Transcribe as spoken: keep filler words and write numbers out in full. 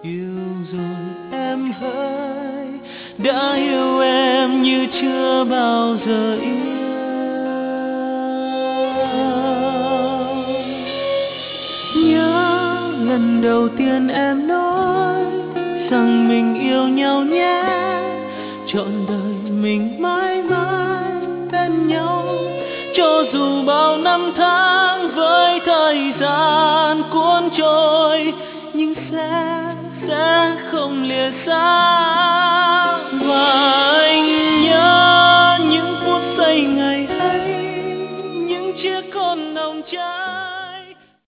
Yêu rồi em hỡi, đã yêu em như chưa bao giờ yêu. Nhớ lần đầu tiên em nói rằng mình yêu nhau nhé, trọn đời mình mãi mãi bên nhau. Cho dù bao năm tháng với thời gian cuốn trôi, nhưng sẽ sẽ không lìa xa.